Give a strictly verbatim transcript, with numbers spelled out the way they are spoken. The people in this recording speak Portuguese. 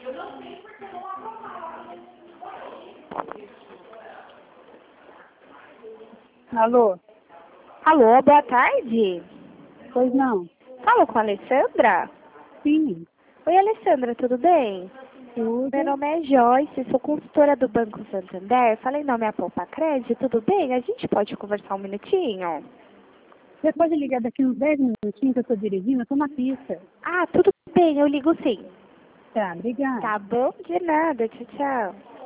Alô? Alô, boa tarde. Pois não? Falo com a Alessandra? Sim. Oi, Alessandra, tudo bem? Tudo. Meu nome é Joyce, sou consultora do Banco Santander. Falei nome é Poupa Crédito, tudo bem? A gente pode conversar um minutinho? Você pode ligar daqui uns dez minutinhos que eu estou dirigindo? Eu estou na pista. Ah, tudo bem, eu ligo sim. Tá, obrigada. Tá bom? De nada, tchau, tchau.